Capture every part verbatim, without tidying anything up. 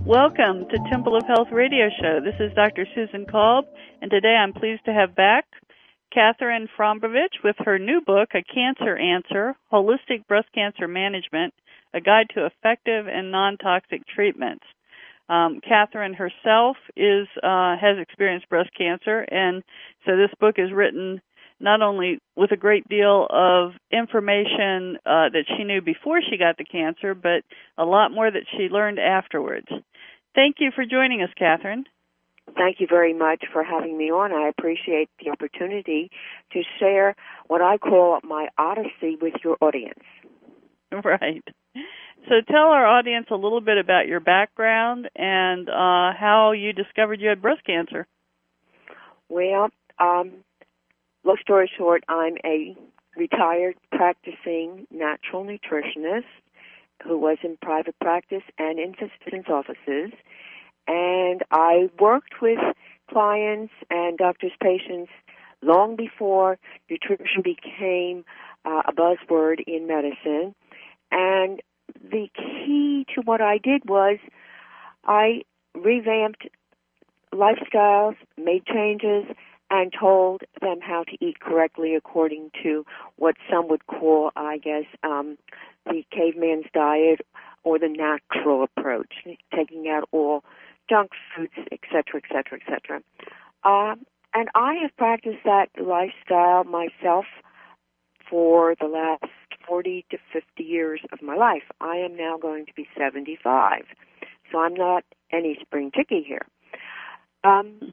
Welcome to Temple of Health Radio Show. This is Doctor Susan Kolb, and today I'm pleased to have back Catherine Fromborich with her new book, A Cancer Answer, Holistic Breast Cancer Management, A Guide to Effective and Non-Toxic Treatments. Um, Catherine herself is uh, has experienced breast cancer, and so this book is written not only with a great deal of information uh, that she knew before she got the cancer, but a lot more that she learned afterwards. Thank you for joining us, Catherine. Thank you very much for having me on. I appreciate the opportunity to share what I call my odyssey with your audience. Right. So tell our audience a little bit about your background and uh, how you discovered you had breast cancer. Well, um, long story short, I'm a retired practicing natural nutritionist who was in private practice and in physicians' offices. And I worked with clients and doctors' patients long before nutrition became uh, a buzzword in medicine. And the key to what I did was I revamped lifestyles, made changes, and told them how to eat correctly according to what some would call, I guess, um, the caveman's diet or the natural approach, taking out all junk foods, et cetera, et cetera, et cetera. Um, and I have practiced that lifestyle myself for the last forty to fifty years of my life. I am now going to be seventy-five, so I'm not any spring chicken here. Um,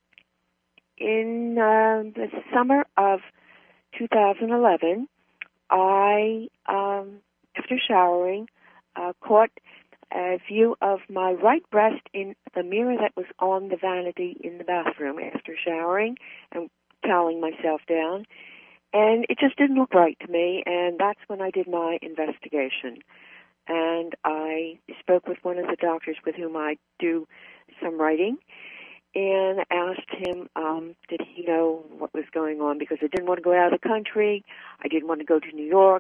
in uh, the summer of two thousand eleven, I, um, after showering, uh, caught a view of my right breast in the mirror that was on the vanity in the bathroom after showering and toweling myself down. And it just didn't look right to me, and that's when I did my investigation. And I spoke with one of the doctors with whom I do some writing and asked him, um, did he know what was going on, because I didn't want to go out of the country. I didn't want to go to New York.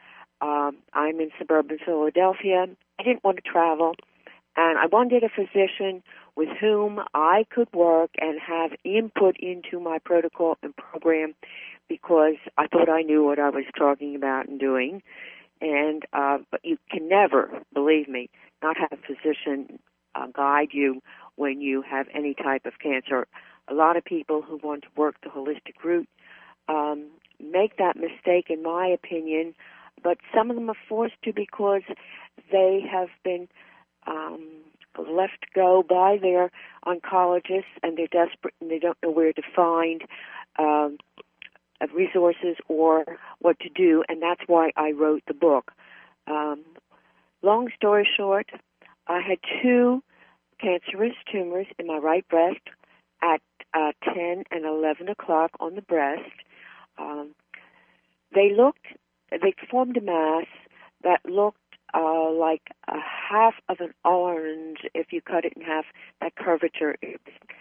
Um, I'm in suburban Philadelphia. I didn't want to travel, and I wanted a physician with whom I could work and have input into my protocol and program, because I thought I knew what I was talking about and doing. And uh, but you can never, believe me, not have a physician uh, guide you when you have any type of cancer. A lot of people who want to work the holistic route um, make that mistake, in my opinion, but some of them are forced to because they have been um, left go by their oncologists, and they're desperate and they don't know where to find um, resources or what to do, and that's why I wrote the book. Um, long story short, I had two cancerous tumors in my right breast at uh, ten and eleven o'clock on the breast. Um, they looked, they formed a mass that looked uh, like a half of an orange if you cut it in half. That curvature is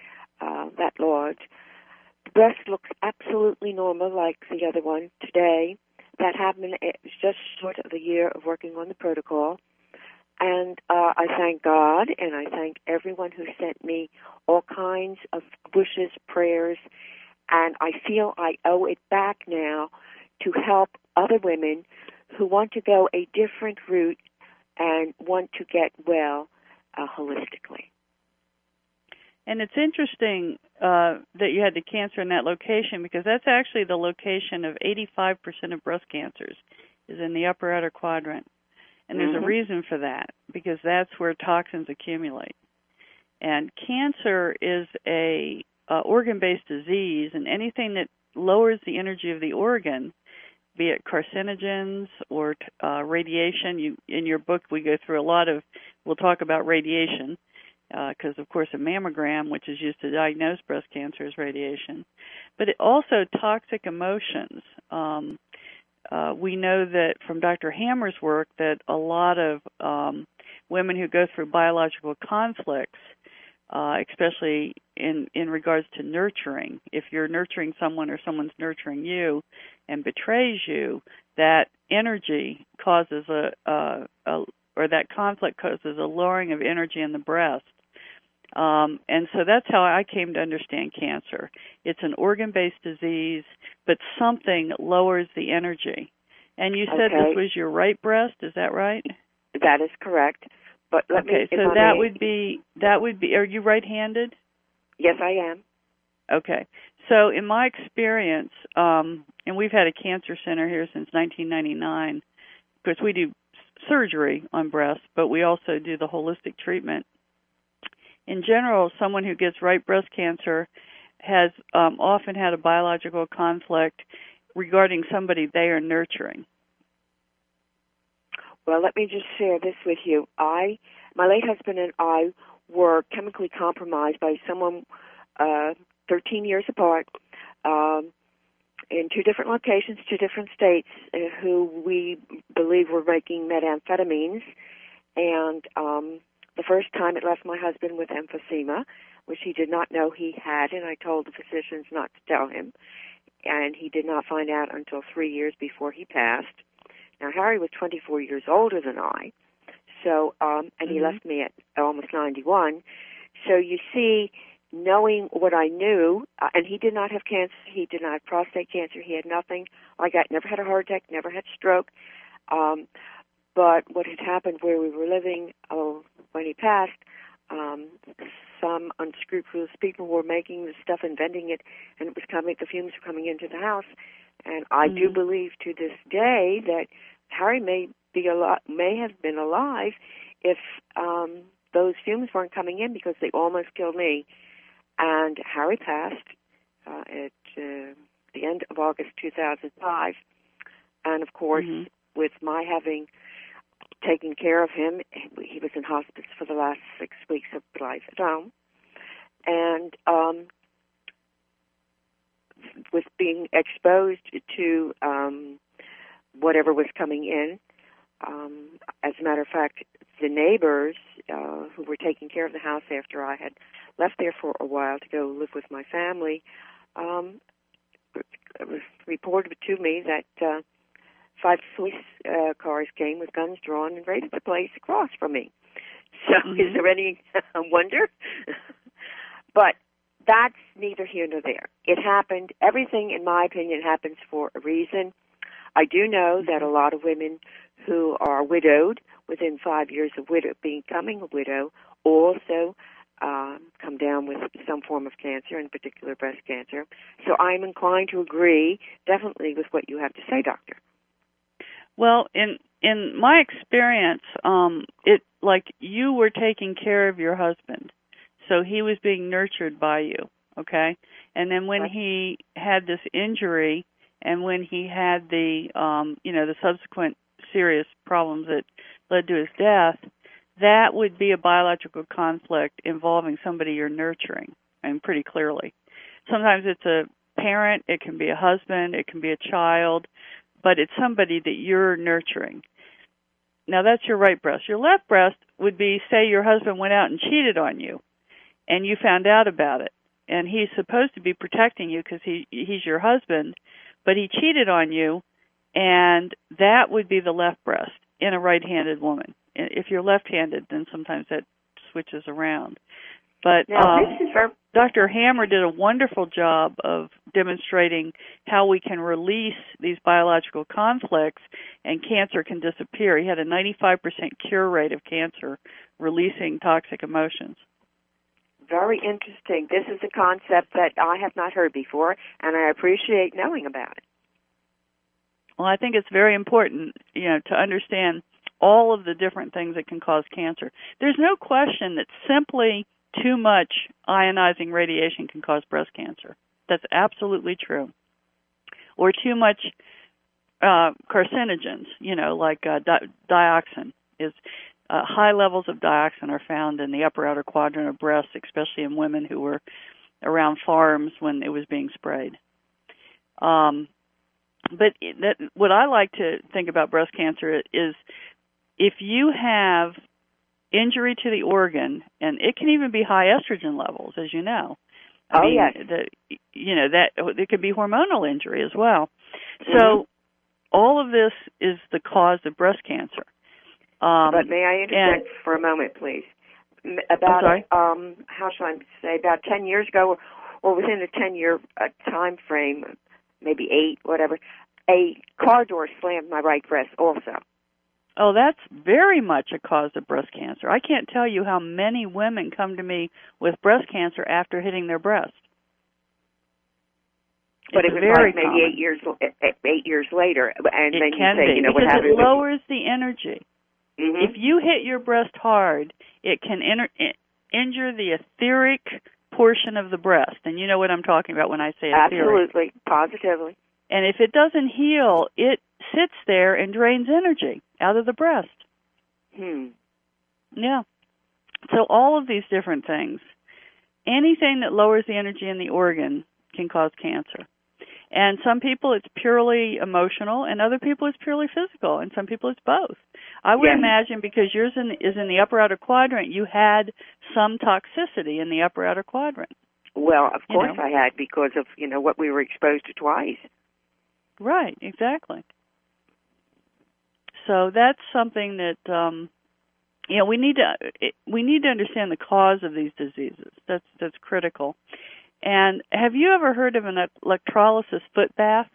uh, that large. The breast looks absolutely normal like the other one today. That happened, it was just short of a year of working on the protocol. And uh, I thank God, and I thank everyone who sent me all kinds of wishes, prayers, and I feel I owe it back now to help other women who want to go a different route and want to get well uh, holistically. And it's interesting uh, that you had the cancer in that location, because that's actually the location of eighty-five percent of breast cancers is in the upper outer quadrant. And there's mm-hmm. a reason for that, because that's where toxins accumulate. And cancer is a uh, organ-based disease, and anything that lowers the energy of the organ, be it carcinogens or uh, radiation. You, in your book, we go through a lot of, we'll talk about radiation, because, uh, of course, a mammogram, which is used to diagnose breast cancer, is radiation. But it also toxic emotions. Um, uh, we know that from Doctor Hammer's work that a lot of um, women who go through biological conflicts, uh, especially in, in regards to nurturing, if you're nurturing someone or someone's nurturing you and betrays you, that energy causes a, a, a or that conflict causes a lowering of energy in the breast, Um, and so that's how I came to understand cancer. It's an organ-based disease, but something lowers the energy. And you said okay. this was your right breast, is that right? That is correct. But let okay, me, so that may... would be, that would be, are you right-handed? Yes, I am. Okay. So in my experience, um, and we've had a cancer center here since nineteen ninety-nine, because we do surgery on breast, but we also do the holistic treatment. In general, someone who gets right breast cancer has um, often had a biological conflict regarding somebody they are nurturing. Well, let me just share this with you. I, my late husband and I were chemically compromised by someone uh, thirteen years apart um, in two different locations, two different states, uh, who we believe were making methamphetamines. And um, the first time it left my husband with emphysema, which he did not know he had, and I told the physicians not to tell him. And he did not find out until three years before he passed. Now, Harry was twenty-four years older than I, so um, and he mm-hmm. left me at almost ninety-one. So you see, knowing what I knew, uh, and he did not have cancer, he did not have prostate cancer, he had nothing like that, never had a heart attack, never had stroke. Um, but what had happened where we were living oh, when he passed, um, some unscrupulous people were making the stuff and vending it, and it was coming, the fumes were coming into the house. And I mm-hmm. do believe to this day that Harry may be alive, may have been alive if um, those fumes weren't coming in, because they almost killed me. And Harry passed uh, at uh, the end of August two thousand five. And, of course, mm-hmm. with my having taken care of him, he was in hospice for the last six weeks of life at home. And um, with being exposed to um, whatever was coming in, um, as a matter of fact, the neighbors uh, who were taking care of the house after I had left there for a while to go live with my family, um, it was reported to me that uh, five police uh, cars came with guns drawn and raided the place across from me. So mm-hmm. is there any wonder? But that's neither here nor there. It happened. Everything, in my opinion, happens for a reason. I do know that a lot of women who are widowed within five years of widow, becoming a widow also um, come down with some form of cancer, in particular breast cancer. So I'm inclined to agree definitely with what you have to say, Doctor. Well, in in my experience, um, it like you were taking care of your husband, so he was being nurtured by you, okay? And then when he had this injury, and when he had the um, you know the subsequent serious problems that led to his death, that would be a biological conflict involving somebody you're nurturing, and pretty clearly. Sometimes it's a parent, it can be a husband, it can be a child, but it's somebody that you're nurturing. Now, that's your right breast. Your left breast would be, say your husband went out and cheated on you, and you found out about it, and he's supposed to be protecting you because he he's your husband, but he cheated on you, and that would be the left breast in a right-handed woman. If you're left-handed, then sometimes that switches around. But now, um, this is very- Doctor Hammer did a wonderful job of demonstrating how we can release these biological conflicts and cancer can disappear. He had a ninety-five percent cure rate of cancer releasing toxic emotions. Very interesting. This is a concept that I have not heard before, and I appreciate knowing about it. Well, I think it's very important, you know, to understand all of the different things that can cause cancer. There's no question that simply too much ionizing radiation can cause breast cancer. That's absolutely true. Or too much uh, carcinogens, you know, like uh, di- dioxin. Is uh, high levels of dioxin are found in the upper outer quadrant of breasts, especially in women who were around farms when it was being sprayed. Um, but that, what I like to think about breast cancer is if you have injury to the organ, and it can even be high estrogen levels, as you know. I oh, mean, yes. The, you know, that it could be hormonal injury as well. Mm-hmm. So all of this is the cause of breast cancer. Um, but may I interject and, for a moment, please? about, um, how shall I say, about ten years ago, or, or within a ten-year uh, time frame, maybe eight, whatever, a car door slammed my right breast also. Oh, that's very much a cause of breast cancer. I can't tell you how many women come to me with breast cancer after hitting their breast. But it's it was very like maybe common. eight years eight years later, and it then can you say, be, you know, because what happened? It lowers the energy. Mm-hmm. If you hit your breast hard, it can enter, injure the etheric portion of the breast, and you know what I'm talking about when I say etheric. Absolutely, positively. And if it doesn't heal, it sits there and drains energy out of the breast. Hmm. Yeah. So all of these different things, anything that lowers the energy in the organ can cause cancer. And some people it's purely emotional, and other people it's purely physical, and some people it's both. I would yes. imagine because yours in, is in the upper outer quadrant, you had some toxicity in the upper outer quadrant. Well, of you course know. I had, because of, you know, what we were exposed to twice. Right, exactly. So that's something that um, you know we need to we need to understand the cause of these diseases. That's that's critical. And have you ever heard of an electrolysis foot bath?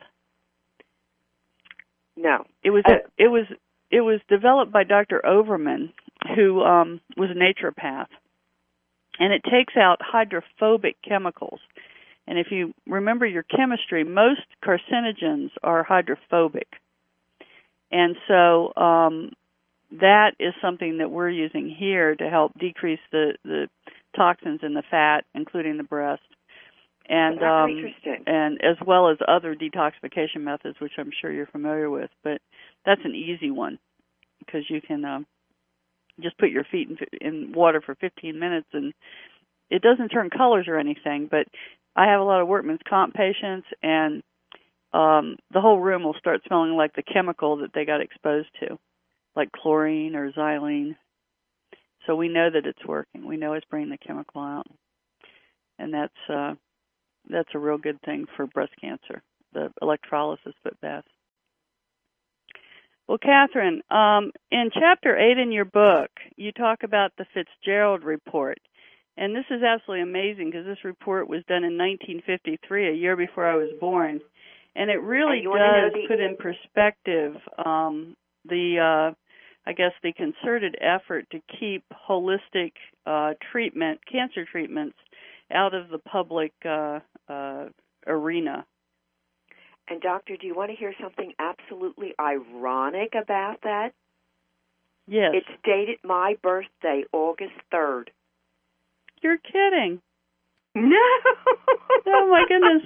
No. It was uh, it was it was developed by Doctor Overman, who um, was a naturopath, and it takes out hydrophobic chemicals. And if you remember your chemistry, most carcinogens are hydrophobic. And so um, that is something that we're using here to help decrease the, the toxins in the fat, including the breast, and um, interesting. and as well as other detoxification methods, which I'm sure you're familiar with. But that's an easy one because you can um, just put your feet in, in water for fifteen minutes, and it doesn't turn colors or anything. But I have a lot of workman's comp patients, and Um, the whole room will start smelling like the chemical that they got exposed to, like chlorine or xylene. So we know that it's working. We know it's bringing the chemical out, and that's uh, that's a real good thing for breast cancer, the electrolysis foot bath. Well, Catherine, um, in chapter eight in your book, you talk about the Fitzgerald report. And this is absolutely amazing because this report was done in nineteen fifty-three, a year before I was born. And it really does the- put in perspective um, the, uh, I guess, the concerted effort to keep holistic uh, treatment, cancer treatments, out of the public uh, uh, arena. And, Doctor, do you want to hear something absolutely ironic about that? Yes. It's dated my birthday, August third. You're kidding. No. Oh, my goodness.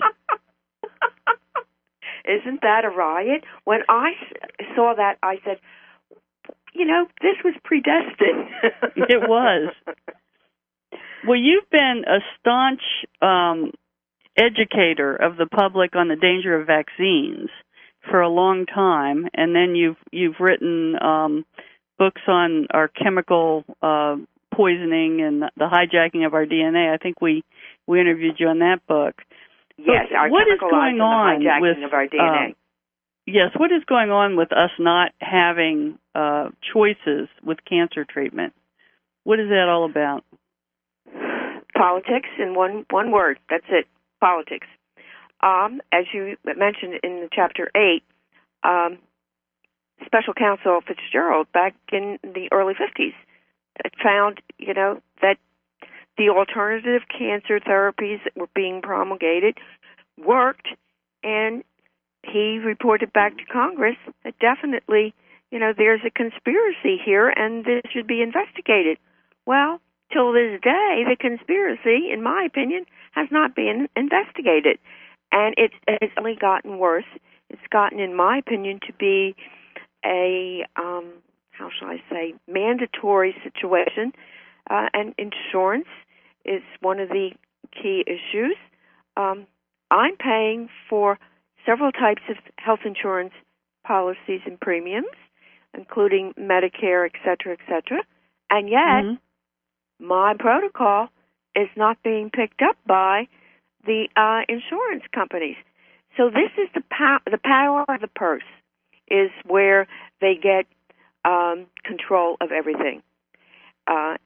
Isn't that a riot? When I saw that, I said, you know, this was predestined. It was. Well, you've been a staunch um, educator of the public on the danger of vaccines for a long time, and then you've you've written um, books on our chemical uh, poisoning and the hijacking of our D N A. I think we, we interviewed you on that book. Yes, but our what chemical is going on the hijacking with of our D N A. Um, yes, what is going on with us not having uh, choices with cancer treatment? What is that all about? Politics in one one word. That's it. Politics. Um, as you mentioned in chapter eight, um, Special Counsel Fitzgerald back in the early fifties found, you know, that the alternative cancer therapies that were being promulgated worked, and he reported back to Congress that definitely, you know, there's a conspiracy here and this should be investigated. Well, till this day, the conspiracy, in my opinion, has not been investigated. And it has only gotten worse. It's gotten, in my opinion, to be a, um, how shall I say, mandatory situation. Uh, and insurance is one of the key issues. Um, I'm paying for several types of health insurance policies and premiums, including Medicare, et cetera, et cetera. And yet, mm-hmm. my protocol is not being picked up by the uh, insurance companies. So this is the, pow- the power of the purse is where they get um, control of everything. Uh,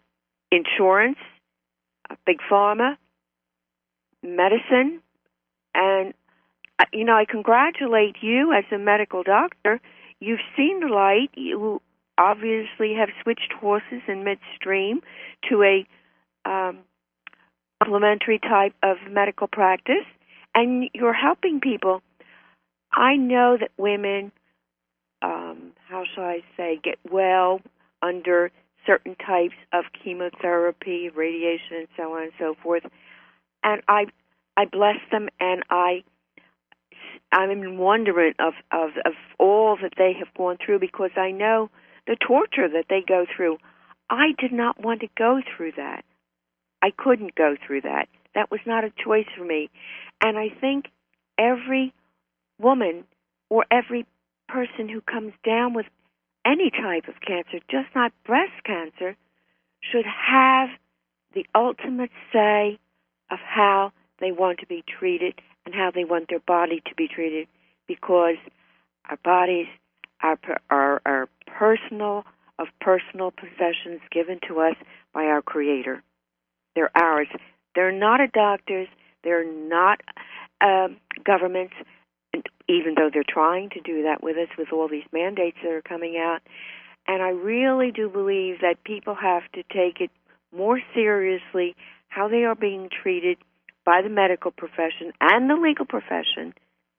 insurance, uh, big pharma, medicine, and, uh, you know, I congratulate you as a medical doctor. You've seen the light. You obviously have switched horses in midstream to a um, complementary type of medical practice, and you're helping people. I know that women, um, how shall I say, get well under certain types of chemotherapy, radiation, and so on and so forth. And I, I bless them, and I, I'm in wonderment of, of, of all that they have gone through, because I know the torture that they go through. I did not want to go through that. I couldn't go through that. That was not a choice for me. And I think every woman or every person who comes down with any type of cancer, just not breast cancer, should have the ultimate say of how they want to be treated and how they want their body to be treated, because our bodies are, are, are personal, of personal possessions given to us by our Creator. They're ours. They're not a doctor's. They're not uh, governments, even though they're trying to do that with us with all these mandates that are coming out. And I really do believe that people have to take it more seriously, how they are being treated by the medical profession and the legal profession.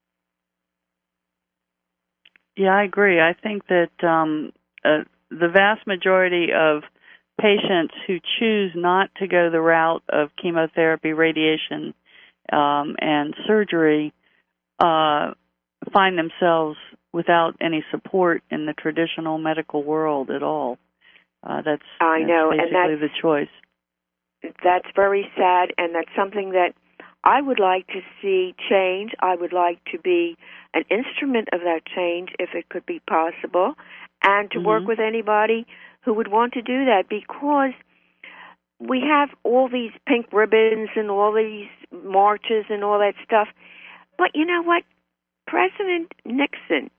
Yeah, I agree. I think that um, uh, the vast majority of patients who choose not to go the route of chemotherapy, radiation, um, and surgery uh, find themselves without any support in the traditional medical world at all. Uh, that's, I that's know, basically and that's, the choice. That's very sad, and that's something that I would like to see change. I would like to be an instrument of that change if it could be possible, and to Mm-hmm. work with anybody who would want to do that, because we have all these pink ribbons and all these marches and all that stuff. But you know what? President Nixon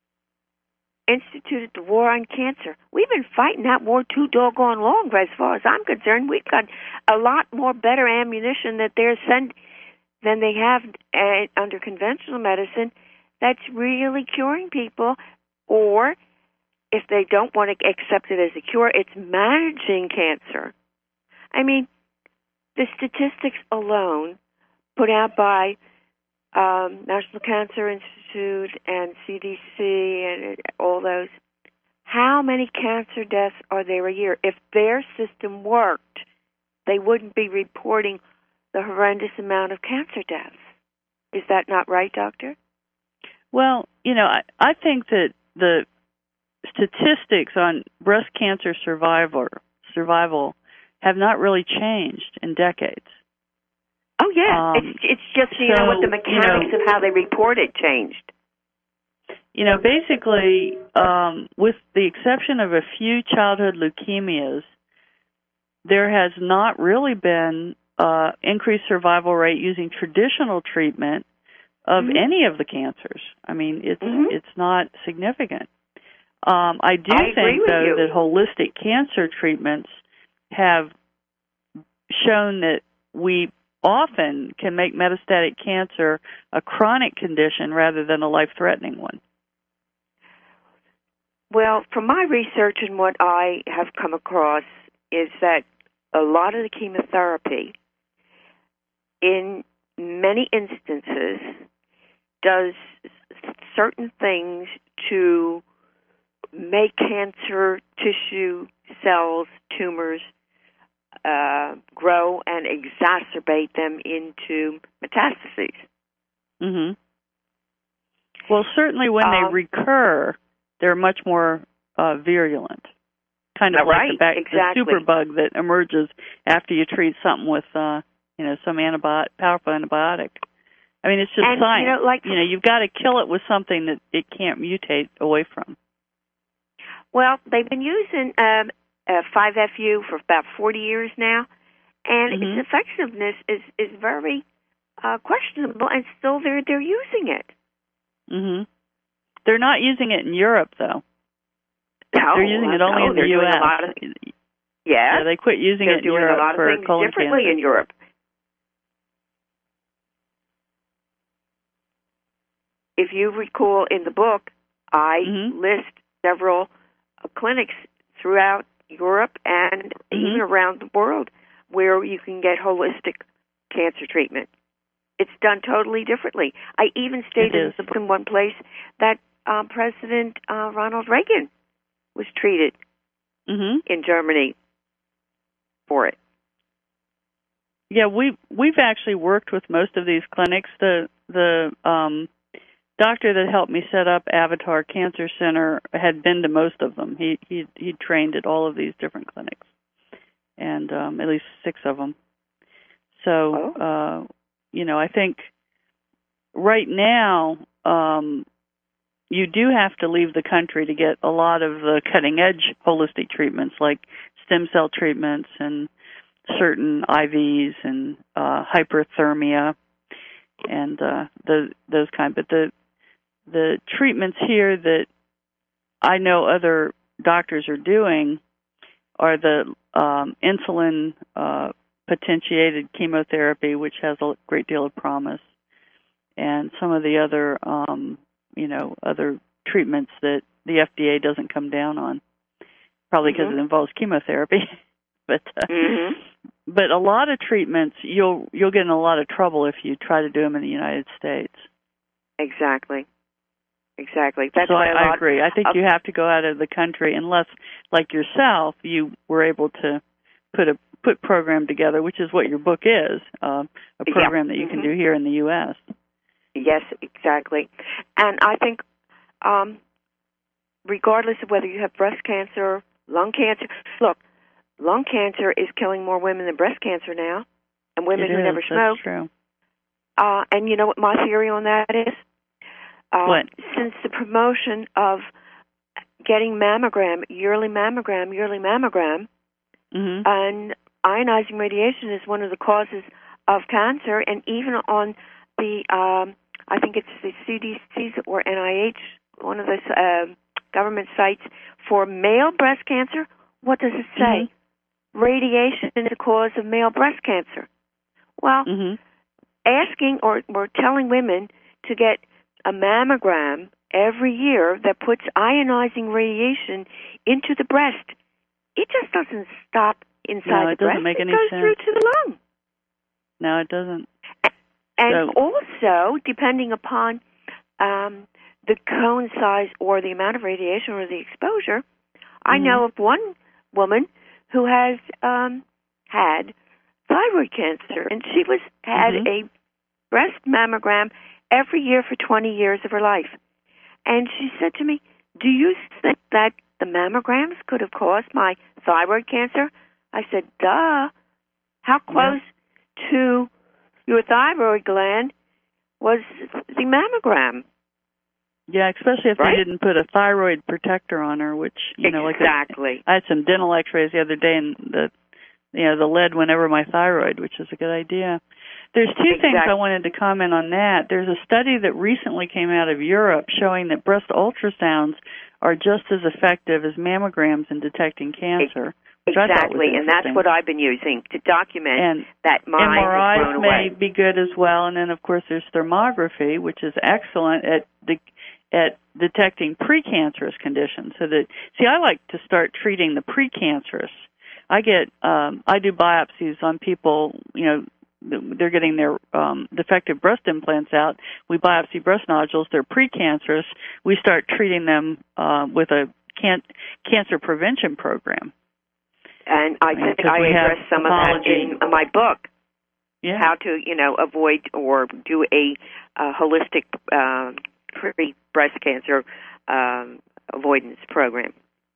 instituted the war on cancer. We've been fighting that war too doggone long, as far as I'm concerned. We've got a lot more better ammunition that they're send than they have uh, under conventional medicine that's really curing people, or if they don't want to accept it as a cure, it's managing cancer. I mean, the statistics alone put out by um, National Cancer Institute and C D C and all those, how many cancer deaths are there a year? If their system worked, they wouldn't be reporting the horrendous amount of cancer deaths. Is that not right, Doctor? Well, you know, I, I think that the statistics on breast cancer survivor, survival have not really changed in decades. Oh, yeah. Um, it's, it's just, you so, know, what the mechanics you know, of how they report it changed. You know, basically, um, with the exception of a few childhood leukemias, there has not really been uh, increased survival rate using traditional treatment of mm-hmm. any of the cancers. I mean, it's mm-hmm. it's not significant. Um, I do I think, though, you. that holistic cancer treatments have shown that we often can make metastatic cancer a chronic condition rather than a life-threatening one. Well, from my research and what I have come across is that a lot of the chemotherapy, in many instances, does certain things to make cancer tissue cells, tumors, uh, grow and exacerbate them into metastases. Mm-hmm. Well, certainly when um, they recur, they're much more uh, virulent. Kind of like right, the, back, exactly. the superbug that emerges after you treat something with, uh, you know, some antibiotic, powerful antibiotic. I mean, it's just and, science. You know, like, you know, you've got to kill it with something that it can't mutate away from. Well, they've been using um, uh, five F U for about forty years now, and mm-hmm. its effectiveness is is very uh, questionable, and still they're they're using it. Mm-hmm. They're not using it in Europe, though. No, they're using it only no, in the U S. Of, Yes. Yeah, they quit using They're it in doing Europe a lot for of things colon differently cancer. in Europe. If you recall in the book, I mm-hmm. list several uh, clinics throughout Europe and mm-hmm. even around the world where you can get holistic cancer treatment. It's done totally differently. I even stated in one place that um, President uh, Ronald Reagan was treated mm-hmm. in Germany for it. Yeah, we we've actually worked with most of these clinics. The the um, doctor that helped me set up Avatar Cancer Center had been to most of them. He he he trained at all of these different clinics, and um, at least six of them. So, oh. uh, you know, I think right now um, you do have to leave the country to get a lot of the cutting-edge holistic treatments like stem cell treatments and certain I Vs and uh, hyperthermia and uh, the, those kind. But the the treatments here that I know other doctors are doing are the um, insulin uh, potentiated chemotherapy, which has a great deal of promise, and some of the other, um, you know, other treatments that the F D A doesn't come down on, probably because mm-hmm. it involves chemotherapy. but uh, mm-hmm. but a lot of treatments you'll you'll get in a lot of trouble if you try to do them in the United States. Exactly. Exactly. That's so why I, a lot I agree. I think of, you have to go out of the country unless, like yourself, you were able to put a put program together, which is what your book is, uh, a program yeah. that you mm-hmm. can do here in the U S. Yes, exactly. And I think um, regardless of whether you have breast cancer, lung cancer, look, lung cancer is killing more women than breast cancer now, and women it who is. never smoke. That's true. Uh, and you know what my theory on that is? Uh, what? Since the promotion of getting mammogram, yearly mammogram, yearly mammogram, mm-hmm. and ionizing radiation is one of the causes of cancer, and even on the, um, I think it's the C D C or N I H, one of the uh, government sites for male breast cancer, what does it say? Mm-hmm. Radiation is the cause of male breast cancer. Well, mm-hmm. asking or, or telling women to get a mammogram every year that puts ionizing radiation into the breast, it just doesn't stop inside no, the it doesn't breast. make it any goes sense. through to the lung. No, it doesn't. And so. also, depending upon um, the cone size or the amount of radiation or the exposure, mm-hmm. I know of one woman who has um, had thyroid cancer, and she was had mm-hmm. a breast mammogram every year for twenty years of her life. And she said to me, do you think that the mammograms could have caused my thyroid cancer? I said, duh. How close yeah. to your thyroid gland was the mammogram? Yeah, especially if right? they didn't put a thyroid protector on her, which, you know, exactly. like a, I had some dental x-rays the other day, and the, you know, the lead went over my thyroid, which is a good idea. There's two exactly. things I wanted to comment on that. There's a study that recently came out of Europe showing that breast ultrasounds are just as effective as mammograms in detecting cancer. Exactly, and that's what I've been using to document and that mine M R Is has grown may away. be good as well, and then of course there's thermography, which is excellent at de- at detecting precancerous conditions. So that see, I like to start treating the precancerous. I get um, I do biopsies on people, you know. They're getting their um, defective breast implants out. We biopsy breast nodules. They're precancerous. We start treating them uh, with a can- cancer prevention program. And I think I address some pathology. Of that in my book. Yeah. How to, you know, avoid or do a uh, holistic uh, pre-breast cancer um, avoidance program.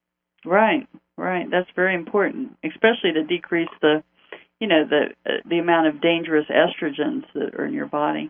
Right, right. That's very important, especially to decrease the you know, the uh, the amount of dangerous estrogens that are in your body.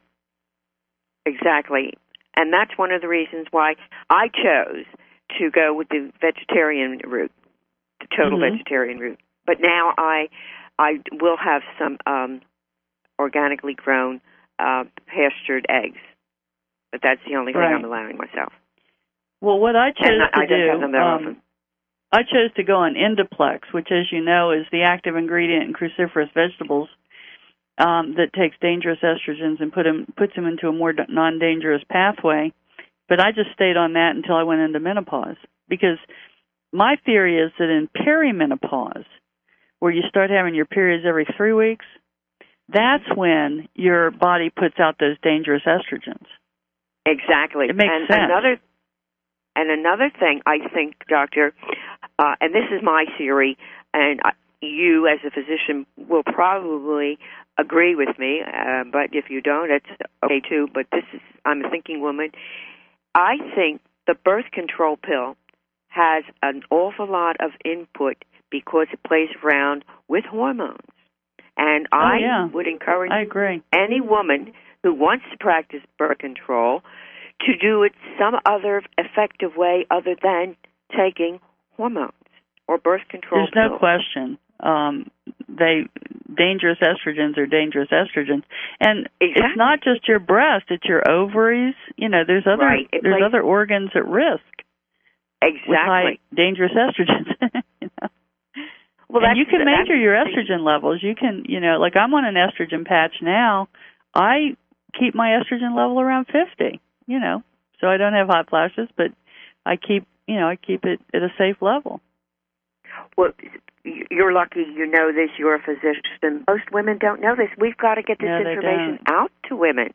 Exactly. And that's one of the reasons why I chose to go with the vegetarian route, the total mm-hmm. vegetarian route. But now I I will have some um, organically grown uh, pastured eggs. But that's the only thing right. I'm allowing myself. Well, what I chose and to I do... don't have them that um, often. I chose to go on Indaplex, which, as you know, is the active ingredient in cruciferous vegetables um, that takes dangerous estrogens and put them, puts them into a more non-dangerous pathway. But I just stayed on that until I went into menopause, because my theory is that in perimenopause, where you start having your periods every three weeks, that's when your body puts out those dangerous estrogens. Exactly. It makes and sense. Another, and another thing, I think, Doctor, uh, and this is my theory, and I, you as a physician will probably agree with me, uh, but if you don't, it's okay too, but this is, I'm a thinking woman. I think the birth control pill has an awful lot of input because it plays around with hormones. And oh, I yeah. would encourage I agree. any woman who wants to practice birth control to do it some other effective way other than taking hormones or birth control There's pills. no question. Um, they dangerous estrogens are dangerous estrogens, and exactly. It's not just your breast; it's your ovaries. You know, there's other right. there's plays, other organs at risk. Exactly. With high dangerous estrogens. you know? Well, and you can measure your the, estrogen levels. You can, you know, like I'm on an estrogen patch now. I keep my estrogen level around fifty. You know, so I don't have hot flashes, but I keep, you know, I keep it at a safe level. Well, you're lucky you know this. You're a physician. Most women don't know this. We've got to get this no, information out to women.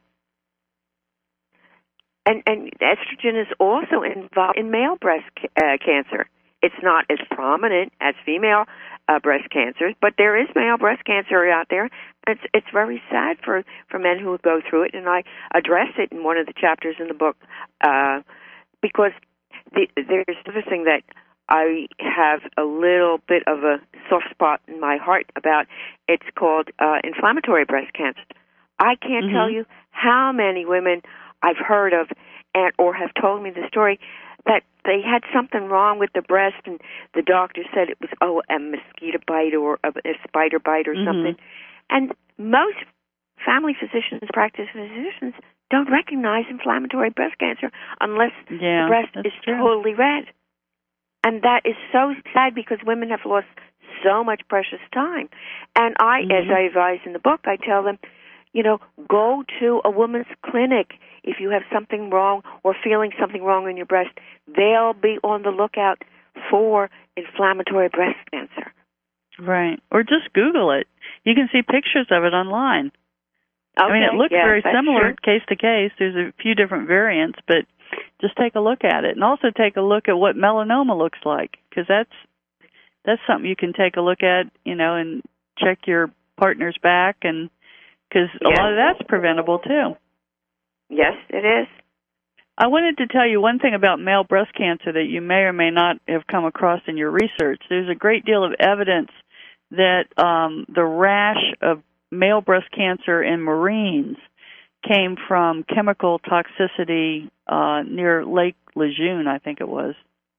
And and estrogen is also involved in male breast uh, cancer. It's not as prominent as female uh, breast cancer, but there is male breast cancer out there. It's it's very sad for, for men who go through it, and I address it in one of the chapters in the book uh, because the, there's another thing that I have a little bit of a soft spot in my heart about. It's called uh, inflammatory breast cancer. I can't mm-hmm. tell you how many women I've heard of and or have told me the story that they had something wrong with the breast, and the doctor said it was, oh, a mosquito bite or a, a spider bite or mm-hmm. something. And most family physicians, practice physicians, don't recognize inflammatory breast cancer unless yeah, the breast is true. totally red. And that is so sad because women have lost so much precious time. And I, mm-hmm. as I advise in the book, I tell them, you know, go to a woman's clinic if you have something wrong or feeling something wrong in your breast. They'll be on the lookout for inflammatory breast cancer. Right. Or just Google it. You can see pictures of it online. Okay. I mean, it looks yes, very similar true. case to case. There's a few different variants, but just take a look at it. And also take a look at what melanoma looks like, because that's, that's something you can take a look at, you know, and check your partner's back, and because a yes. lot of that's preventable, too. Yes, it is. I wanted to tell you one thing about male breast cancer that you may or may not have come across in your research. There's a great deal of evidence that um, the rash of male breast cancer in Marines came from chemical toxicity uh, near Lake Lejeune, I think it was.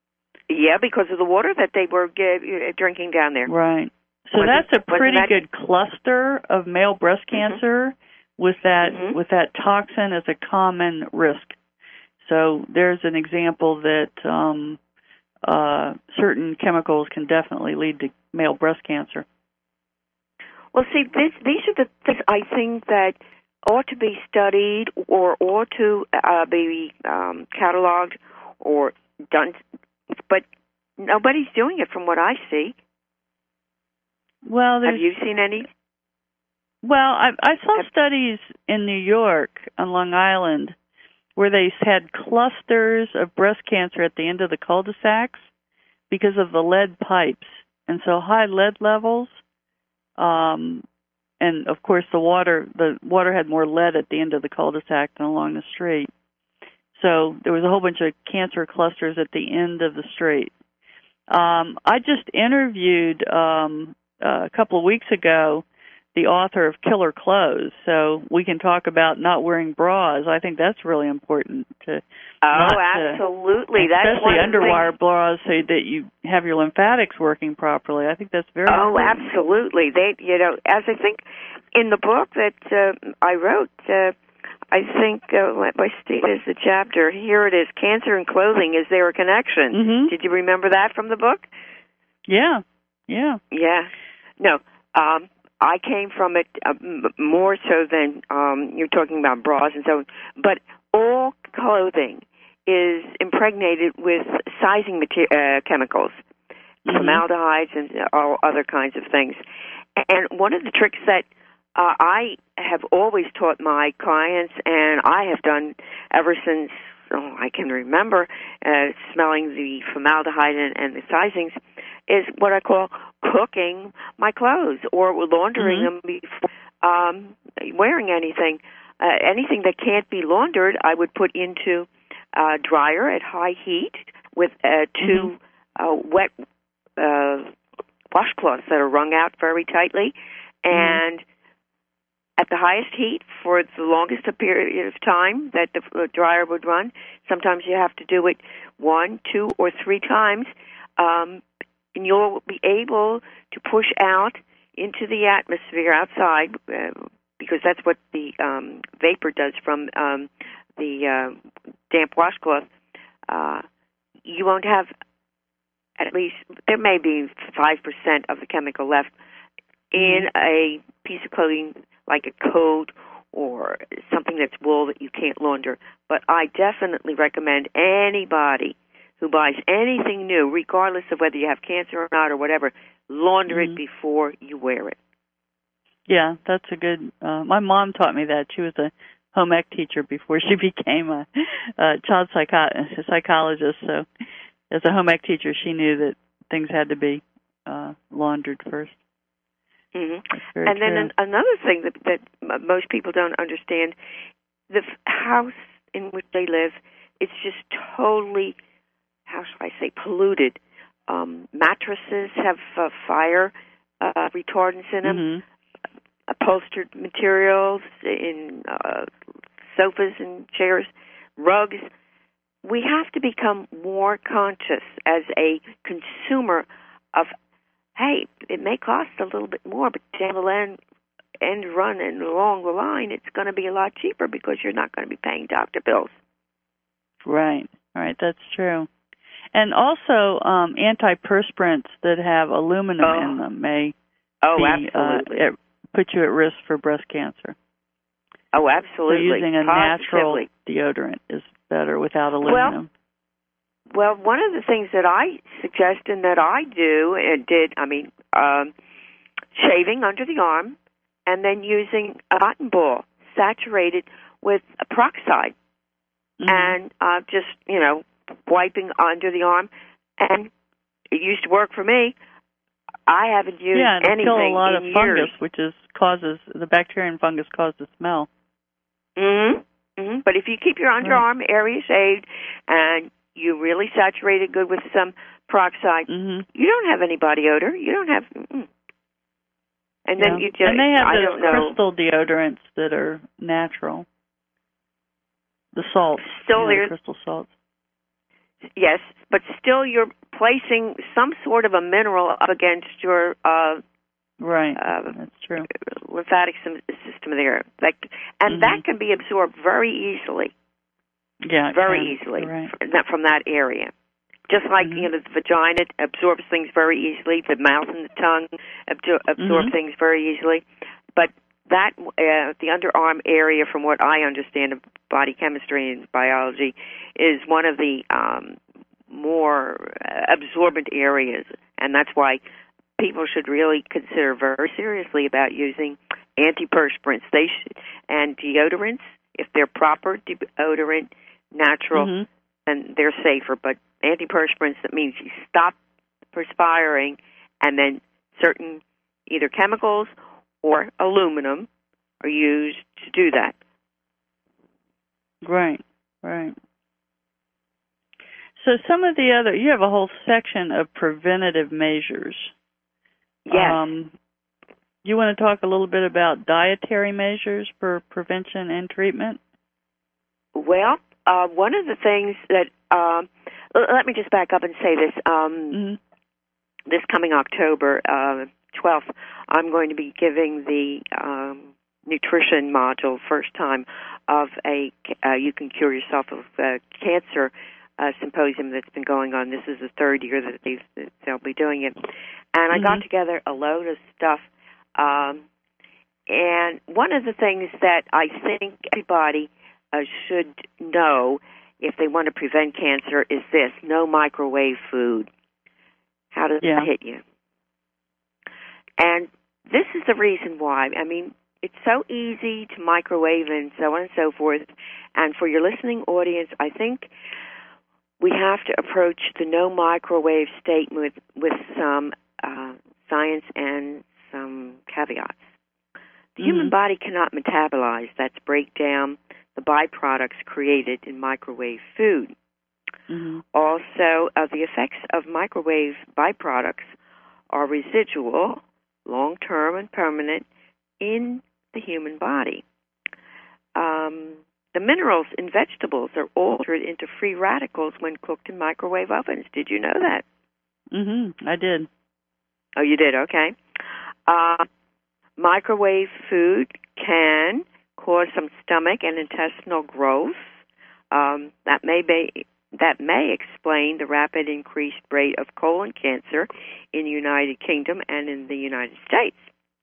Yeah, because of the water that they were uh, drinking down there. Right. So was that's it, a pretty that... good cluster of male breast cancer mm-hmm. with that mm-hmm. with that toxin as a common risk. So there's an example that um, uh, certain chemicals can definitely lead to male breast cancer. Well, see, this, these are the things I think that ought to be studied or ought to uh, be um, cataloged or done, but nobody's doing it from what I see. Well, have you seen any? Well, I, I saw studies in New York on Long Island where they had clusters of breast cancer at the end of the cul-de-sacs because of the lead pipes. And so high lead levels, um, and of course the water, the water had more lead at the end of the cul-de-sac than along the street. So there was a whole bunch of cancer clusters at the end of the street. Um, I just interviewed um, uh, a couple of weeks ago the author of Killer Clothes, so we can talk about not wearing bras. I think that's really important to. Oh, absolutely! To, that's especially one underwire thing. bras, so that you have your lymphatics working properly. I think that's very. Oh, important. absolutely! They, you know, as I think in the book that uh, I wrote, uh, I think uh, let me see, is the chapter. Here it is, Cancer and Clothing. Is there a connection? Mm-hmm. Did you remember that from the book? Yeah, yeah. Yeah. No, um, I came from it uh, m- more so than um, you're talking about bras and so on. But all clothing is impregnated with sizing mater- uh, chemicals, mm-hmm. formaldehydes and all other kinds of things. And one of the tricks that uh, I have always taught my clients, and I have done ever since oh, I can remember uh, smelling the formaldehyde and, and the sizings, is what I call cooking my clothes or laundering mm-hmm. them before um, wearing anything. Uh, anything that can't be laundered, I would put into a dryer at high heat with uh, two mm-hmm. uh, wet uh, washcloths that are wrung out very tightly, and mm-hmm. at the highest heat for the longest period of time that the dryer would run. Sometimes you have to do it one, two, or three times, um, and you'll be able to push out into the atmosphere outside, uh, because that's what the um, vapor does from um, the uh, damp washcloth. Uh, you won't have, at least, there may be five percent of the chemical left in a piece of clothing like a coat or something that's wool that you can't launder. But I definitely recommend anybody who buys anything new, regardless of whether you have cancer or not or whatever, launder mm-hmm. it before you wear it. Yeah, that's a good, uh, my mom taught me that. She was a home ec teacher before she became a, a child psycho- a psychologist. So as a home ec teacher, she knew that things had to be uh, laundered first. Mm-hmm. And then an, another thing that, that most people don't understand, the f- house in which they live is just totally, how shall I say, polluted. Um, mattresses have uh, fire uh, retardants in them. Mm-hmm. Upholstered materials in uh, sofas and chairs, rugs. We have to become more conscious as a consumer of, hey, it may cost a little bit more, but down the end, end run and along the line, it's going to be a lot cheaper because you're not going to be paying doctor bills. Right, right, that's true. And also, um, antiperspirants that have aluminum oh. in them may oh, be, absolutely. Uh, at, put you at risk for breast cancer. Oh, absolutely. So using a Positively. natural deodorant is better without aluminum. Well, well, one of the things that I suggest and that I do and did, I mean, um, shaving under the arm and then using a cotton ball saturated with a peroxide mm-hmm. and uh, just, you know, wiping under the arm. And it used to work for me. I haven't used yeah, and anything kill a lot in of years. fungus, which is causes the bacterium fungus causes the smell. Mm-hmm. Mm-hmm. But if you keep your underarm right. area shaved and you really saturate it good with some peroxide, mm-hmm. you don't have any body odor. You don't have. Mm-mm. And yeah. then you just. And they have I the don't know. crystal deodorants that are natural. The salts, still you know, the crystal salts. Yes, but still you're placing some sort of a mineral up against your uh, right. Uh, That's true. lymphatic system there, like, and mm-hmm. that can be absorbed very easily. Yeah, very can. easily right. from, that, from that area. Just like mm-hmm. you know, the vagina absorbs things very easily. The mouth and the tongue absor- absorb mm-hmm. things very easily, but that uh, the underarm area, from what I understand of body chemistry and biology, is one of the um, more uh, absorbent areas, and that's why people should really consider very seriously about using antiperspirants. They should, and deodorants, if they're proper deodorant, natural, mm-hmm. and they're safer. But antiperspirants, that means you stop perspiring, and then certain either chemicals or aluminum are used to do that. Right, right. So some of the other, you have a whole section of preventative measures. Yes. Um, you want to talk a little bit about dietary measures for prevention and treatment? Well, uh, one of the things that, um, let me just back up and say this. Um, mm-hmm. This coming October uh, twelfth, I'm going to be giving the um, nutrition module, first time of a uh, You Can Cure Yourself of uh, Cancer uh, symposium that's been going on. This is the third year that, they've, that they'll be doing it. And I Mm-hmm. got together a load of stuff. Um, and one of the things that I think everybody uh, should know if they want to prevent cancer is this: no microwave food. How does Yeah. that hit you? And this is the reason why. I mean, it's so easy to microwave and so on and so forth. And for your listening audience, I think we have to approach the no microwave statement with, with some uh, science and some caveats. The mm-hmm. human body cannot metabolize, that's break down the byproducts created in microwave food. Mm-hmm. Also, uh, the effects of microwave byproducts are residual, long-term, and permanent in the human body. Um, the minerals in vegetables are altered into free radicals when cooked in microwave ovens. Did you know that? Mm-hmm. I did. Oh, you did? Okay. Uh, microwave food can cause some stomach and intestinal growth. Um, that may be that may explain the rapid increased rate of colon cancer in the United Kingdom and in the United States.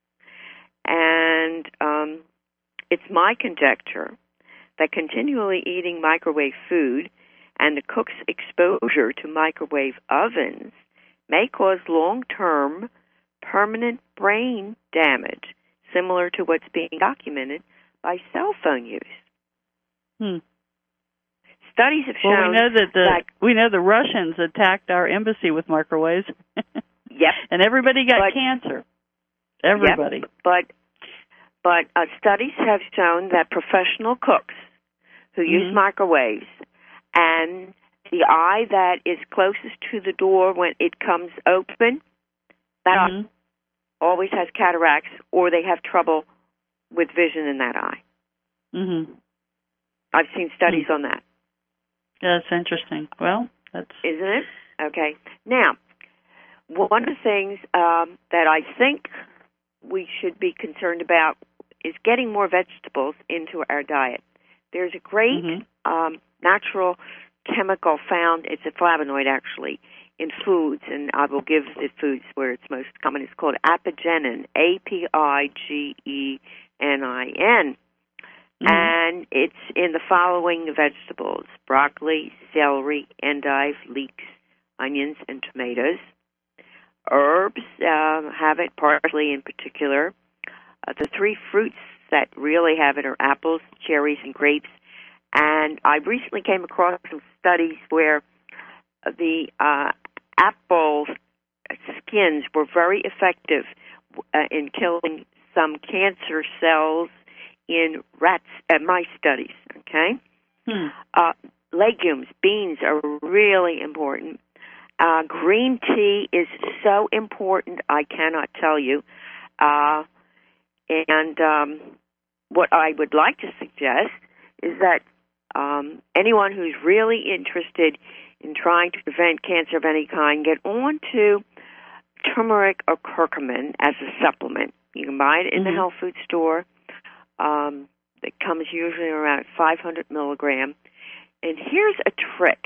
And um, it's my conjecture that continually eating microwave food and the cook's exposure to microwave ovens may cause long-term permanent brain damage, similar to what's being documented by cell phone use. Hmm. Studies have shown well, we know that the that, we know the Russians attacked our embassy with microwaves. Yep. And everybody got but, cancer. Everybody. Yep, but but uh, studies have shown that professional cooks who mm-hmm. use microwaves and the eye that is closest to the door when it comes open, that mm-hmm. eye always has cataracts, or they have trouble with vision in that eye. Mm-hmm. I've seen studies mm-hmm. on that. Yeah, that's interesting. Well, that's... Isn't it? Okay. Now, one of the things um, that I think we should be concerned about is getting more vegetables into our diet. There's a great mm-hmm. um, natural chemical found, it's a flavonoid actually, in foods, and I will give the foods where it's most common. It's called apigenin, A P I G E N I N. Mm-hmm. And it's in the following vegetables: broccoli, celery, endive, leeks, onions, and tomatoes. Herbs uh, have it, parsley in particular. Uh, the three fruits that really have it are apples, cherries, and grapes. And I recently came across some studies where the uh, apple skins were very effective uh, in killing some cancer cells in rats, uh, mice studies, okay? Hmm. Uh, legumes, beans are really important. Uh, green tea is so important, I cannot tell you. Uh, and um, what I would like to suggest is that um, anyone who's really interested in trying to prevent cancer of any kind, get on to turmeric or curcumin as a supplement. You can buy it in mm-hmm. the health food store. Um, it comes usually around five hundred milligrams. And here's a trick,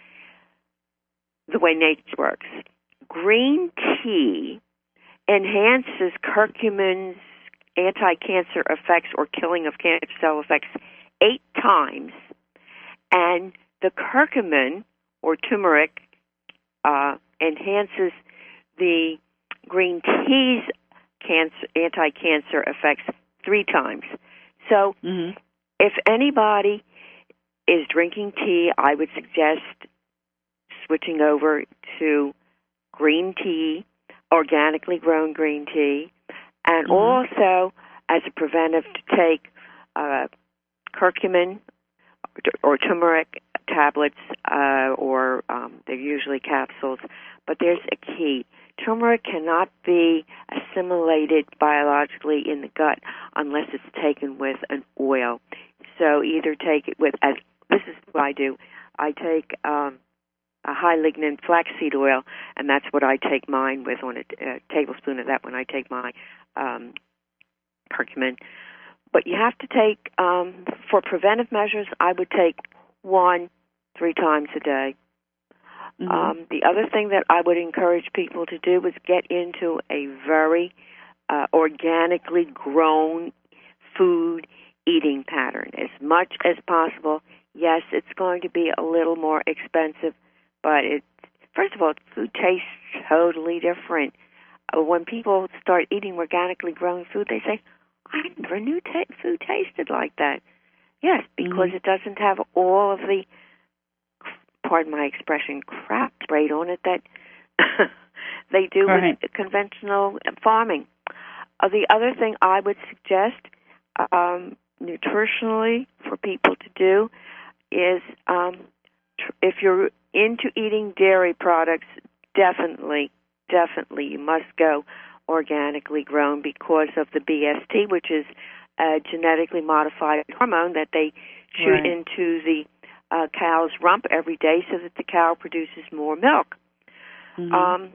the way nature works. Green tea enhances curcumin's anti-cancer effects or killing of cancer cell effects eight times. And the curcumin or turmeric uh, enhances the green tea's cancer, anti-cancer effects three times. So mm-hmm. if anybody is drinking tea, I would suggest switching over to green tea, organically grown green tea, and mm-hmm. also as a preventive to take uh, curcumin or turmeric tablets, uh, or um, they're usually capsules. But there's a key. Turmeric cannot be assimilated biologically in the gut unless it's taken with an oil. So either take it with, as this is what I do, I take um, a high lignin flaxseed oil, and that's what I take mine with, on a, a tablespoon of that when I take my um, curcumin. but you have to take, um, for preventive measures, I would take one three times a day. Mm-hmm. Um, the other thing that I would encourage people to do is get into a very uh, organically grown food eating pattern as much as possible. Yes, it's going to be a little more expensive, but it, first of all, food tastes totally different. Uh, when people start eating organically grown food, they say, I never knew ta- food tasted like that. Yes, because mm-hmm. it doesn't have all of the, pardon my expression, crap sprayed on it that they do right. with conventional farming. Uh, the other thing I would suggest um, nutritionally for people to do is um, tr- if you're into eating dairy products, definitely, definitely you must go organically grown because of the B S T, which is a genetically modified hormone that they shoot right. into the uh, cow's rump every day so that the cow produces more milk. Mm-hmm. Um,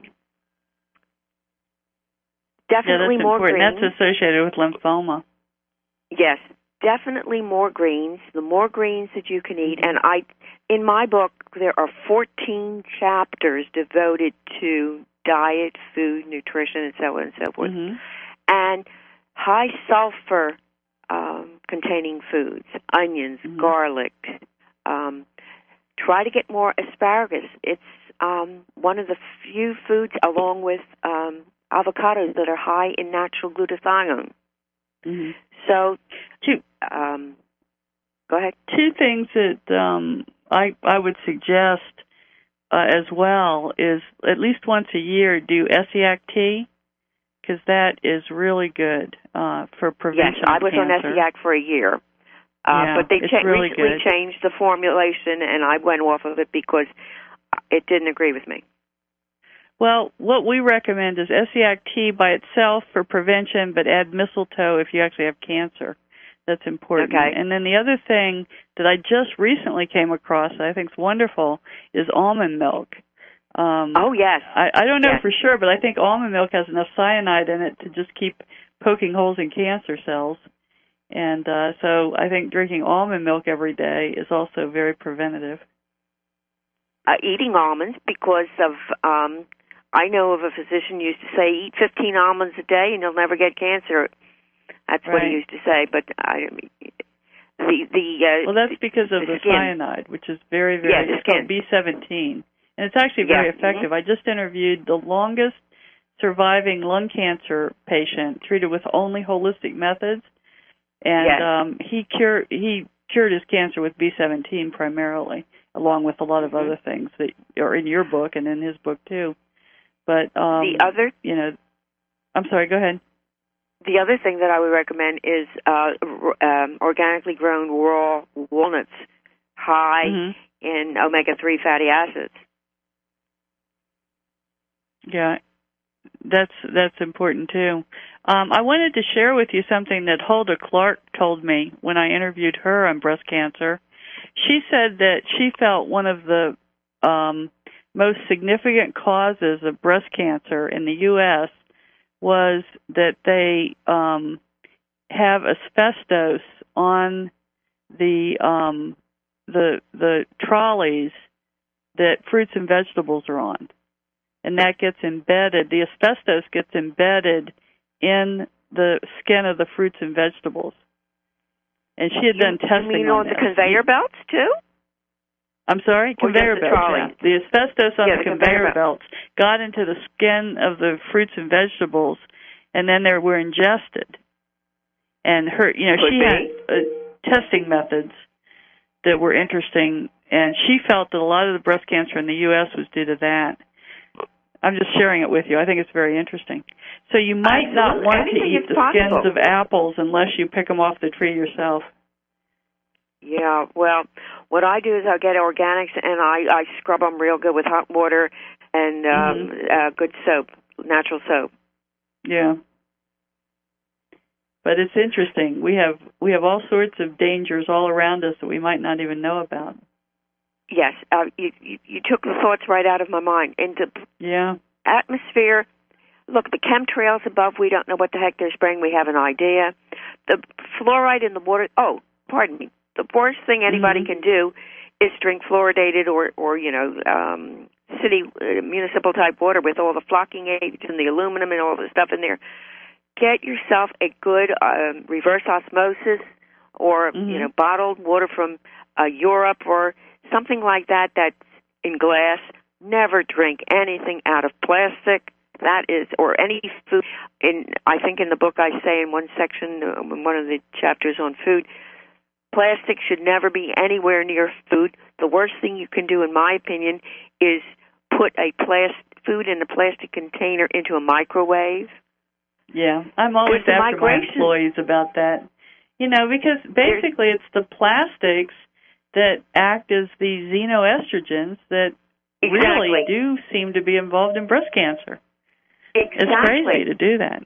definitely yeah, that's more important. greens. That's associated with lymphoma. Yes, definitely more greens. The more greens that you can eat, and I, in my book, there are fourteen chapters devoted to diet, food, nutrition, and so on and so forth. Mm-hmm. And high sulfur um, containing foods, onions, mm-hmm. garlic. Um, try to get more asparagus. It's um, one of the few foods, along with um, avocados, that are high in natural glutathione. Mm-hmm. So, two, um, go ahead. Two things that um, I I would suggest uh, as well is at least once a year do Essiac tea, because that is really good uh, for prevention yes, I of was cancer. on Essiac for a year, uh, yeah, but they it's cha- really recently good. changed the formulation, and I went off of it because it didn't agree with me. Well, what we recommend is Essiac tea by itself for prevention, but add mistletoe if you actually have cancer. That's important. Okay. And then the other thing that I just recently came across that I think is wonderful is almond milk. Um, oh, yes. I, I don't know yes. for sure, but I think almond milk has enough cyanide in it to just keep poking holes in cancer cells. And uh, so I think drinking almond milk every day is also very preventative. Uh, eating almonds because of, um, I know of a physician who used to say, eat fifteen almonds a day and you'll never get cancer. That's right. what he used to say, but I the the uh, well, that's because of the, the, the skin. cyanide, which is very, very yeah, it's called B seventeen, and it's actually very yeah. effective. Mm-hmm. I just interviewed the longest surviving lung cancer patient treated with only holistic methods, and yes. um, he cured he cured his cancer with B seventeen primarily, along with a lot of mm-hmm. other things that are in your book and in his book too. But um, the other, you know, I'm sorry. Go ahead. The other thing that I would recommend is uh, um, organically grown raw walnuts, high mm-hmm. in omega three fatty acids. Yeah, that's that's important too. Um, I wanted to share with you something that Hulda Clark told me when I interviewed her on breast cancer. She said that she felt one of the um, most significant causes of breast cancer in the U S was that they um, have asbestos on the um, the the trolleys that fruits and vegetables are on, and that gets embedded. The asbestos gets embedded in the skin of the fruits and vegetables. And she had you, done testing you mean on on the this. conveyor belts too? I'm sorry, or conveyor just the belts. trolley? Yeah. The asbestos on yeah, the, the conveyor, conveyor belts belts got into the skin of the fruits and vegetables, and then they were ingested. And her, you know, Could she be. had uh, testing methods that were interesting, and she felt that a lot of the breast cancer in the U S was due to that. I'm just sharing it with you. I think it's very interesting. So you might Absolutely. not want Anything to eat is the possible. skins of apples unless you pick them off the tree yourself. Yeah, well, what I do is I get organics and I, I scrub them real good with hot water and um, mm-hmm. uh, good soap, natural soap. Yeah. But it's interesting. We have we have all sorts of dangers all around us that we might not even know about. Yes, uh, you, you you took the thoughts right out of my mind. And the yeah. atmosphere, look, the chemtrails above, we don't know what the heck they're spraying. We have an idea. the fluoride in the water. Oh, pardon me. The worst thing anybody mm-hmm. can do is drink fluoridated or, or you know, um, city uh, municipal type water with all the flocking agents and the aluminum and all the stuff in there. Get yourself a good um, reverse osmosis or mm-hmm. you know bottled water from uh, Europe or something like that that's in glass. Never drink anything out of plastic. That is, or any food. In I think in the book I say in one section, uh, in one of the chapters on food, plastic should never be anywhere near food. The worst thing you can do, in my opinion, is put a plastic food in a plastic container into a microwave. Yeah, I'm always There's after my employees about that. You know, because basically There's, it's the plastics that act as the xenoestrogens that exactly. really do seem to be involved in breast cancer. Exactly. It's crazy to do that.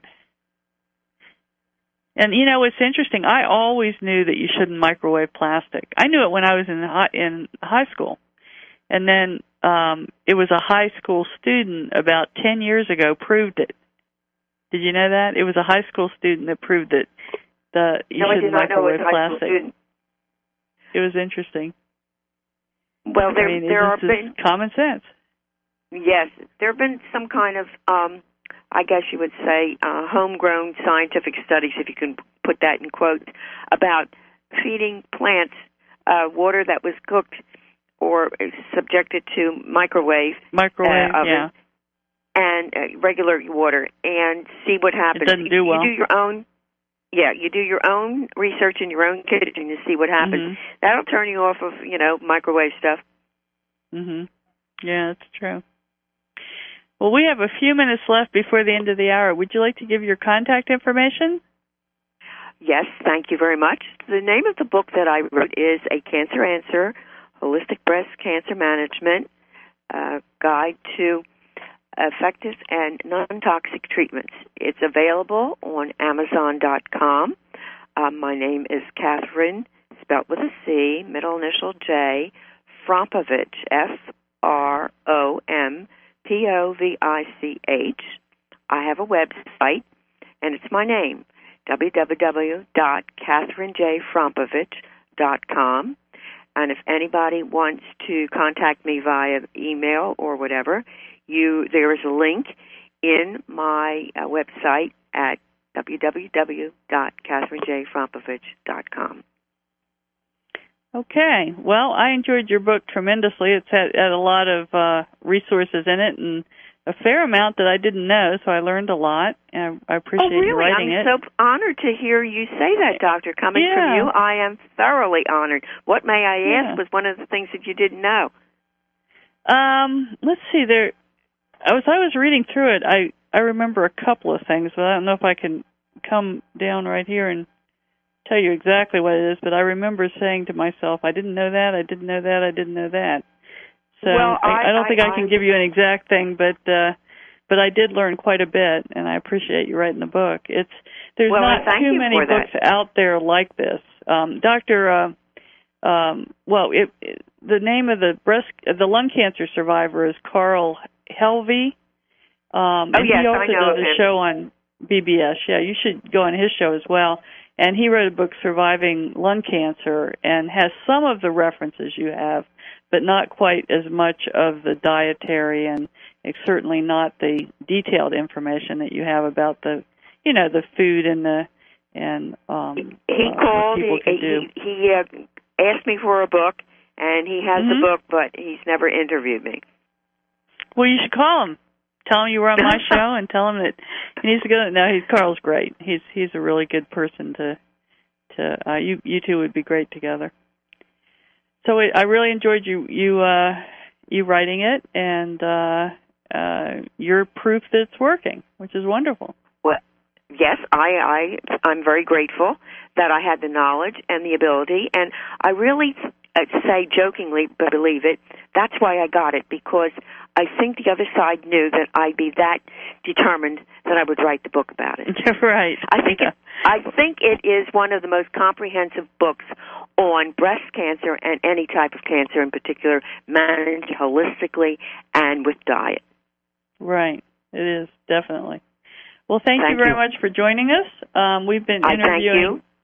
And, you know, it's interesting. I always knew that you shouldn't microwave plastic. I knew it when I was in high, in high school. And then um, it was a high school student about ten years ago proved it. Did you know that? It was a high school student that proved that the you no, shouldn't I did not microwave know it was plastic. High school student. It was interesting. Well, there, I mean, there are been common sense. Yes, there have been some kind of, um, I guess you would say, uh, homegrown scientific studies, if you can put that in quotes, about feeding plants uh, water that was cooked or subjected to microwave, microwave, uh, oven, yeah, and uh, regular water, and see what happens. It doesn't do you, well. You do your own. Yeah, you do your own research in your own kitchen to see what happens. Mm-hmm. That'll turn you off of, you know, microwave stuff. Mhm. Yeah, that's true. Well, we have a few minutes left before the end of the hour. Would you like to give your contact information? Yes, thank you very much. The name of the book that I wrote is A Cancer Answer, Holistic Breast Cancer Management, uh, Guide to Effective and Non-Toxic Treatments. It's available on Amazon dot com. Um, my name is Catherine, spelled with a C, middle initial J, Frompovich, F R O M P O V I C H. I have a website, and it's my name, w w w dot catherine j frompovich dot com. And if anybody wants to contact me via email or whatever, you there is a link in my uh, website at w w w dot catherine j frompovich dot com. Okay. Well, I enjoyed your book tremendously. It's had, had a lot of uh, resources in it and a fair amount that I didn't know, so I learned a lot, and I appreciate oh, really? you writing I'm it. I'm so honored to hear you say that, Doctor. Coming yeah. from you, I am thoroughly honored. What, may I yeah. ask, was one of the things that you didn't know? Um, let's see. There, as I was reading through it, I, I remember a couple of things, but I don't know if I can come down right here and tell you exactly what it is, but I remember saying to myself, I didn't know that, I didn't know that, I didn't know that. So well, I, I, I don't I, think I, I can give you an exact thing, but uh, but I did learn quite a bit, and I appreciate you writing the book. It's there's well, not too many books that. out there like this. Um, Doctor, uh, um, well, it, it, the name of the breast, the lung cancer survivor is Carl Helvey. Um, oh and yes, he also I know does of a him. show on B B S. Yeah, you should go on his show as well. And he wrote a book, Surviving Lung Cancer, and has some of the references you have, but not quite as much of the dietary and certainly not the detailed information that you have about the, you know, the food and the and um, he uh, called. what people he can do. he, he uh, asked me for a book, and he has mm-hmm. the book, but he's never interviewed me. Well, you should call him. Tell him you were on my show, and tell him that he needs to go. No, he's Carl's great. He's he's a really good person to to. Uh, you you two would be great together. So it, I really enjoyed you you uh, you writing it, and uh, uh, your proof that it's working, which is wonderful. Well, yes, I I I'm very grateful that I had the knowledge and the ability, and I really uh, say jokingly, but believe it. That's why I got it, because I think the other side knew that I'd be that determined that I would write the book about it. Right. I think yeah. it, I think it is one of the most comprehensive books on breast cancer and any type of cancer in particular, managed holistically and with diet. Right. It is, definitely. Well, thank, thank you very you. much for joining us. Um, we've been I interviewing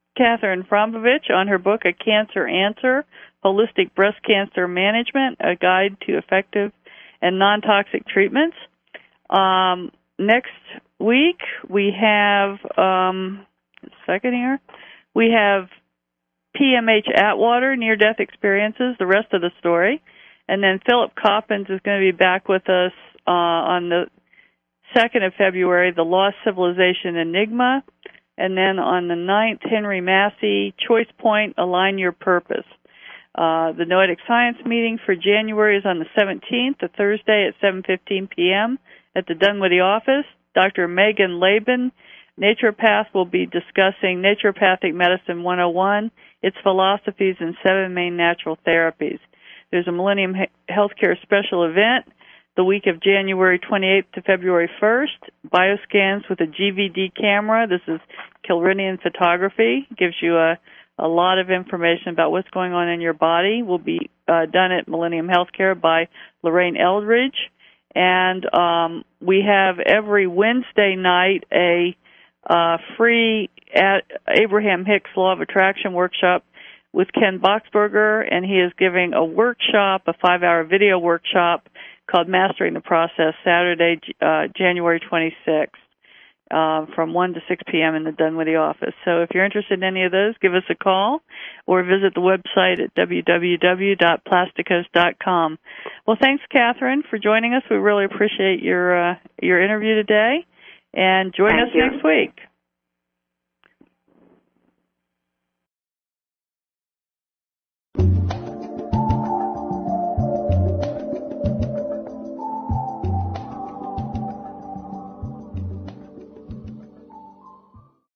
Catherine Frompovich on her book, A Cancer Answer, Holistic Breast Cancer Management, A Guide to Effective and Non-Toxic Treatments. Um, next week, we have, um, a second here, we have P M H Atwater, Near-Death Experiences, the rest of the story. And then Philip Coppens is going to be back with us uh, on the second of February, The Lost Civilization Enigma. And then on the ninth, Henry Massey, Choice Point, Align Your Purpose. Uh, the Noetic Science meeting for January is on the seventeenth, a Thursday at seven fifteen p.m. at the Dunwoody office. Doctor Megan Laban, naturopath, will be discussing Naturopathic Medicine one oh one, its philosophies, and seven main natural therapies. There's a Millennium Healthcare special event the week of January twenty-eighth to February first, bioscans with a G V D camera. This is Kilrinian photography. Gives you a, a lot of information about what's going on in your body. Will be uh, done at Millennium Healthcare by Lorraine Eldridge. And um, we have every Wednesday night a uh, free at Abraham Hicks Law of Attraction workshop with Ken Boxberger, and he is giving a workshop, a five-hour video workshop called Mastering the Process, Saturday, uh, January twenty-sixth, uh, from one to six p.m. in the Dunwoody office. So if you're interested in any of those, give us a call or visit the website at w w w dot plasticos dot com. Well, thanks, Catherine, for joining us. We really appreciate your uh, your interview today, and join Thank us you. next week.